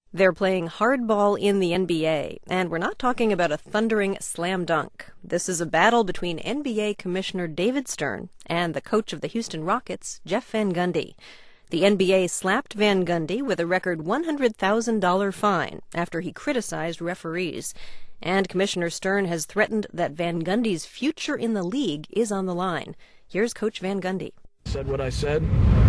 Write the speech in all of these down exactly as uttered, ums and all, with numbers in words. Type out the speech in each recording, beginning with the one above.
They're playing hardball in the N B A, and we're not talking about a thundering slam dunk. This is a battle between N B A Commissioner David Stern and the coach of the Houston Rockets, Jeff Van Gundy. The N B A slapped Van Gundy with a record one hundred thousand dollars fine after he criticized referees. And Commissioner Stern has threatened that Van Gundy's future in the league is on the line. Here's Coach Van Gundy. Said what I said.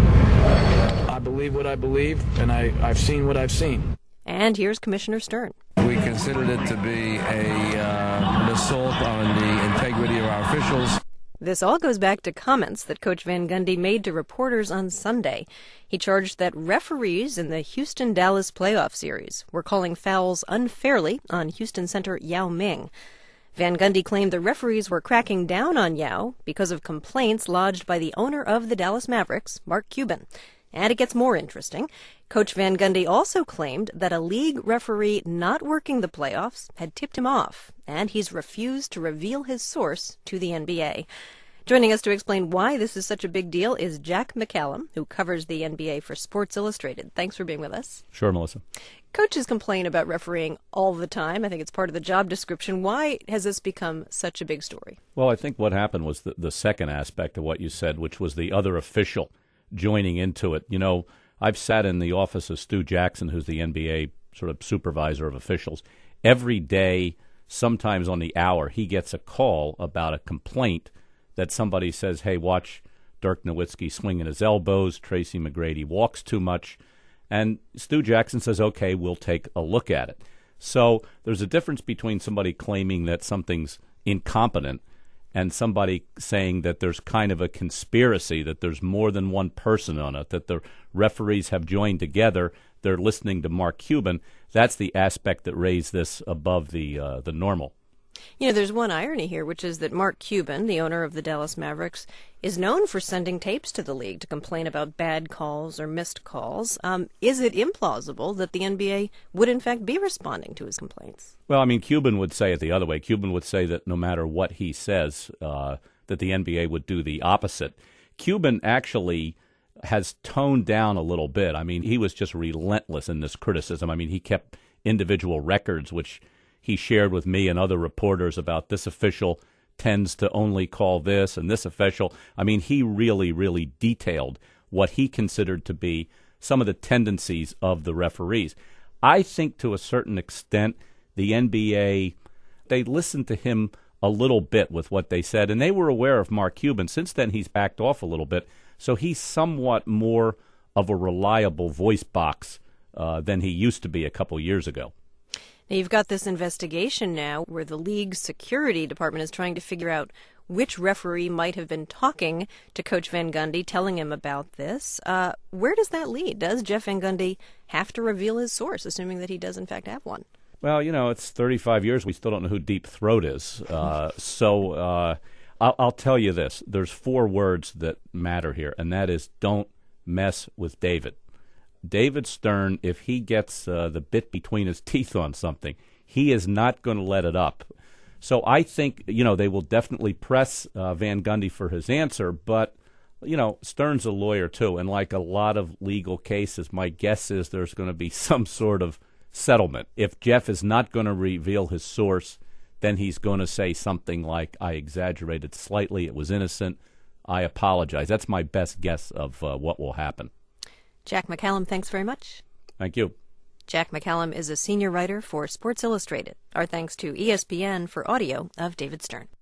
I believe what I believe, and I, I've seen what I've seen. And here's Commissioner Stern. We considered it to be a, uh, an assault on the integrity of our officials. This all goes back to comments that Coach Van Gundy made to reporters on Sunday. He charged that referees in the Houston-Dallas playoff series were calling fouls unfairly on Houston center Yao Ming. Van Gundy claimed the referees were cracking down on Yao because of complaints lodged by the owner of the Dallas Mavericks, Mark Cuban. And it gets more interesting. Coach Van Gundy also claimed that a league referee not working the playoffs had tipped him off, and he's refused to reveal his source to the N B A. Joining us to explain why this is such a big deal is Jack McCallum, who covers the N B A for Sports Illustrated. Thanks for being with us. Sure, Melissa. Coaches complain about refereeing all the time. I think it's part of the job description. Why has this become such a big story? Well, I think what happened was the, the second aspect of what you said, which was the other official joining into it. You know, I've sat in the office of Stu Jackson, who's the N B A sort of supervisor of officials. Every day, sometimes on the hour, he gets a call about a complaint that somebody says, hey, watch Dirk Nowitzki swinging his elbows, Tracy McGrady walks too much. And Stu Jackson says, okay, we'll take a look at it. So there's a difference between somebody claiming that something's incompetent and somebody saying that there's kind of a conspiracy, that there's more than one person on it, that the referees have joined together, they're listening to Mark Cuban. That's the aspect that raised this above the uh, the normal. You know, there's one irony here, which is that Mark Cuban, the owner of the Dallas Mavericks, is known for sending tapes to the league to complain about bad calls or missed calls. Um, is it implausible that the N B A would, in fact, be responding to his complaints? Well, I mean, Cuban would say it the other way. Cuban would say that no matter what he says, uh, that the N B A would do the opposite. Cuban actually has toned down a little bit. I mean, he was just relentless in this criticism. I mean, he kept individual records, which he shared with me and other reporters about this official tends to only call this and this official. I mean, he really, really detailed what he considered to be some of the tendencies of the referees. I think to a certain extent, the N B A, they listened to him a little bit with what they said, and they were aware of Mark Cuban. Since then, he's backed off a little bit, so he's somewhat more of a reliable voice box uh, than he used to be a couple years ago. Now, you've got this investigation now where the league's security department is trying to figure out which referee might have been talking to Coach Van Gundy, telling him about this. Uh, where does that lead? Does Jeff Van Gundy have to reveal his source, assuming that he does, in fact, have one? Well, you know, it's thirty-five years. We still don't know who Deep Throat is. Uh, so uh, I'll, I'll tell you this. There's four words that matter here, and that is don't mess with David. David Stern, if he gets uh, the bit between his teeth on something, he is not going to let it up. So I think, you know, they will definitely press uh, Van Gundy for his answer, but, you know, Stern's a lawyer too, and like a lot of legal cases, my guess is there's going to be some sort of settlement. If Jeff is not going to reveal his source, then he's going to say something like, I exaggerated slightly, it was innocent, I apologize. That's my best guess of uh, what will happen. Jack McCallum, thanks very much. Thank you. Jack McCallum is a senior writer for Sports Illustrated. Our thanks to E S P N for audio of David Stern.